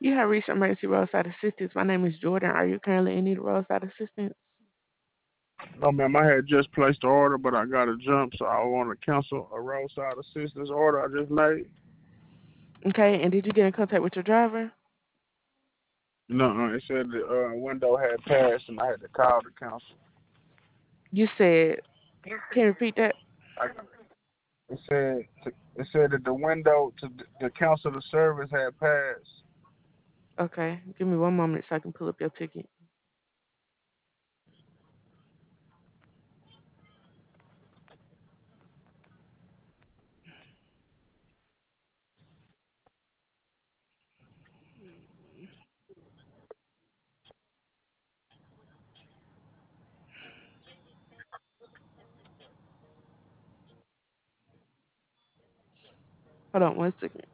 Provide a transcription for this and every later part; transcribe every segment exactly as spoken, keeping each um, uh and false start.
You have reached emergency roadside assistance. My name is Jordan. Are you currently in need of roadside assistance? No, ma'am, I had just placed the order, but I got a jump, so I want to cancel a roadside assistance order I just made. Okay, and did you get in contact with your driver? No, it said the uh, window had passed, and I had to call to cancel. You said, can you repeat that? I, it said to, it said that the window to to cancel the service had passed. Okay, give me one moment so I can pull up your ticket. Hold on one second.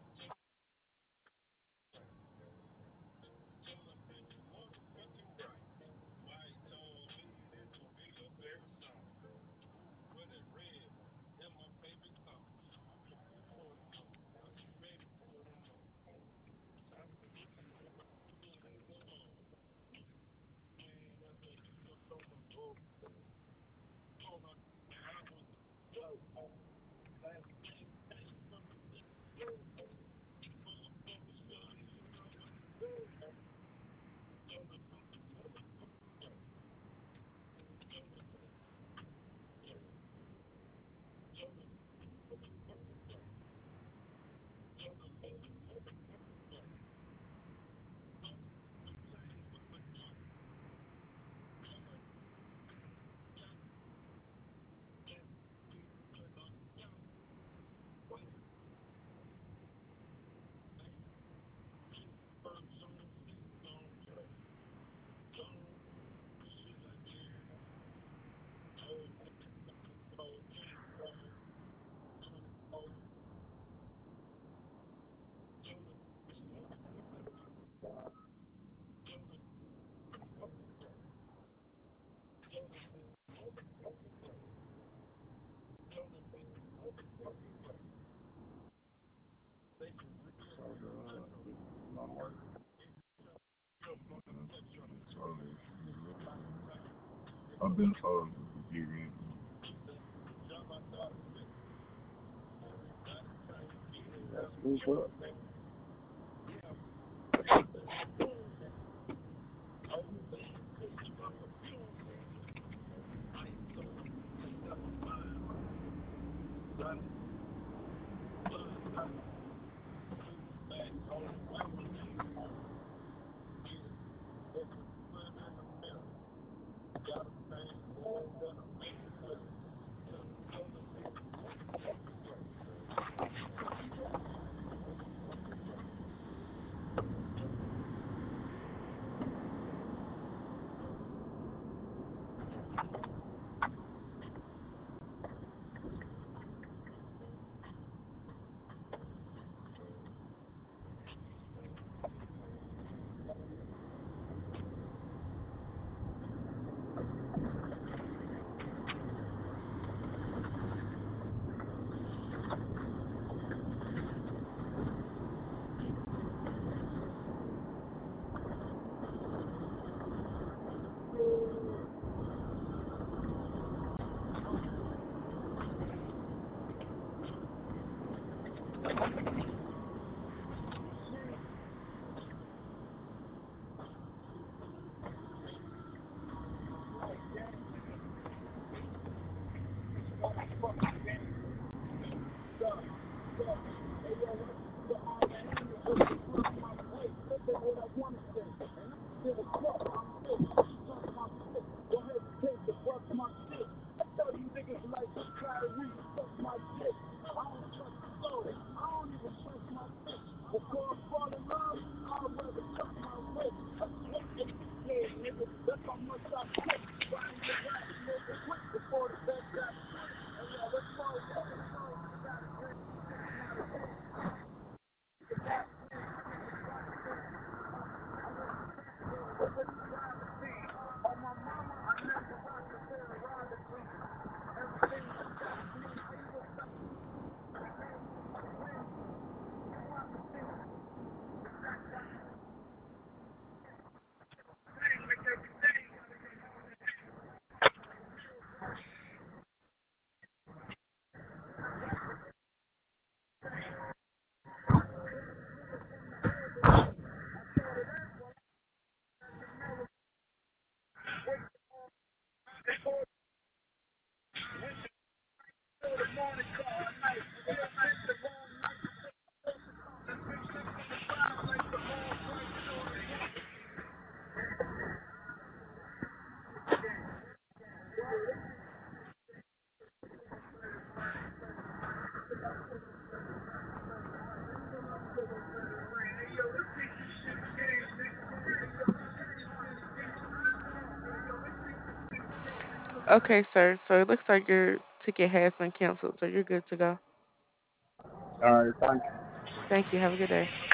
I've been told you. Move up. Okay, sir. So it looks like your ticket has been canceled, so you're good to go. All right, thank you. Thank you. Have a good day.